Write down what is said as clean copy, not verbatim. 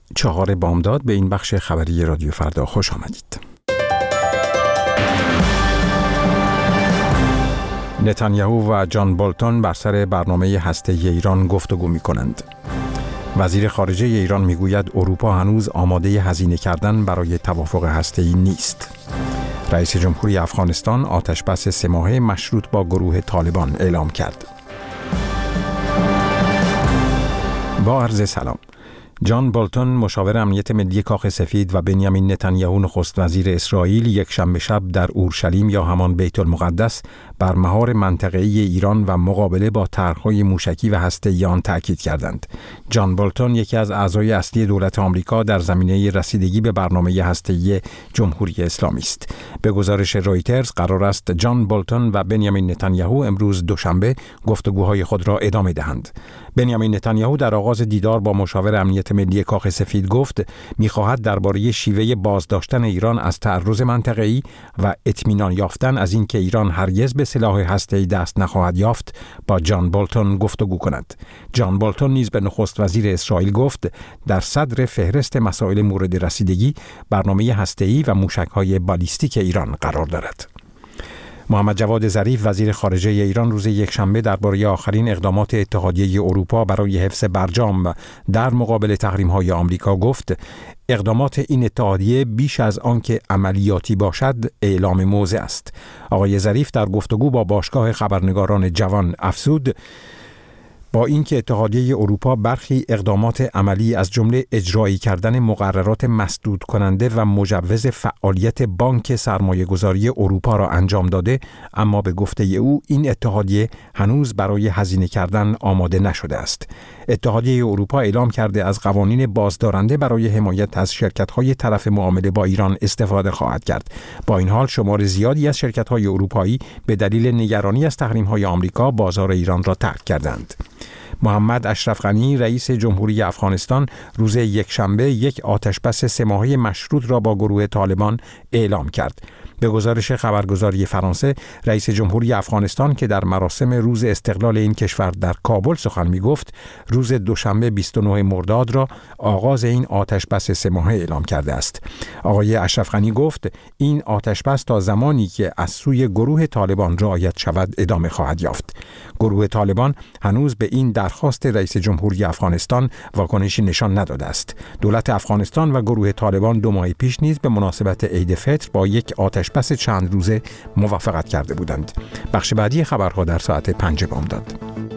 4 بامداد به این بخش خبری رادیو فردا خوش آمدید. نتانیاهو و جان بولتون بر سر برنامه هسته‌ای ایران گفتگو می‌کنند. وزیر خارجه ایران میگوید اروپا هنوز آماده هزینه کردن برای توافق هسته‌ای نیست. رئیس جمهوری افغانستان آتشبس 3 ماهه مشروط با گروه طالبان اعلام کرد. با عرض سلام. جان بولتون مشاور امنیت ملی کاخ سفید و بنیامین نتانیاهو نخست وزیر اسرائیل یک شنبه شب در اورشلیم یا همان بیت المقدس بر مهار منطقه‌ای ایران و مقابله با طرح‌های موشکی و هسته‌ای آن تأکید کردند. جان بولتون یکی از اعضای اصلی دولت آمریکا در زمینه رسیدگی به برنامه هسته‌ای جمهوری اسلامی است. به گزارش رویترز قرار است جان بولتون و بنیامین نتانیاهو امروز دوشنبه گفتگوهای خود را ادامه دهند. بنیامین نتانیاهو در آغاز دیدار با مشاور امنیت ملی کاخ سفید گفت می‌خواهد درباره شیوه بازداشتن ایران از تعرض منطقه‌ای و اطمینان یافتن از اینکه ایران هرگز به سلاح هسته‌ای دست نخواهد یافت با جان بولتون گفتگو کند. جان بولتون نیز به نخست وزیر اسرائیل گفت در صدر فهرست مسائل مورد رسیدگی برنامه هسته‌ای و موشک‌های بالیستیک ایران قرار دارد. محمد جواد ظریف وزیر خارجه ایران روز یکشنبه درباره آخرین اقدامات اتحادیه اروپا برای حفظ برجام در مقابل تحریم‌های آمریکا گفت اقدامات این اتحادیه بیش از آنکه عملیاتی باشد اعلام موضع است. آقای ظریف در گفتگو با باشگاه خبرنگاران جوان افزود با اینکه اتحادیه اروپا برخی اقدامات عملی از جمله اجرایی کردن مقررات مسدود کننده و مجوز فعالیت بانک سرمایه‌گذاری اروپا را انجام داده، اما به گفته او این اتحادیه هنوز برای هزینه کردن آماده نشده است. اتحادیه اروپا اعلام کرده از قوانین بازدارنده برای حمایت از شرکت‌های طرف معامله با ایران استفاده خواهد کرد. با این حال شمار زیادی از شرکت‌های اروپایی به دلیل نگرانی از تحریم‌های آمریکا بازار ایران را ترک کردند. محمد اشرف غنی رئیس جمهوری افغانستان روز یکشنبه یک آتشبس 3 ماهه مشروط را با گروه طالبان اعلام کرد. به گزارش خبرگزاری فرانسه رئیس جمهوری افغانستان که در مراسم روز استقلال این کشور در کابل سخن می‌گفت روز دوشنبه 29 مرداد را آغاز این آتشبس 3 ماهه اعلام کرده است. آقای اشرف غنی گفت این آتشبس تا زمانی که از سوی گروه طالبان رعایت شود ادامه خواهد یافت. گروه طالبان هنوز به این درخواست رئیس جمهوری افغانستان واکنشی نشان نداده است. دولت افغانستان و گروه طالبان 2 ماه پیش نیز به مناسبت عید فطر با یک آتشبس چند روزه موافقت کرده بودند. بخش بعدی خبرها در ساعت 5 بامداد.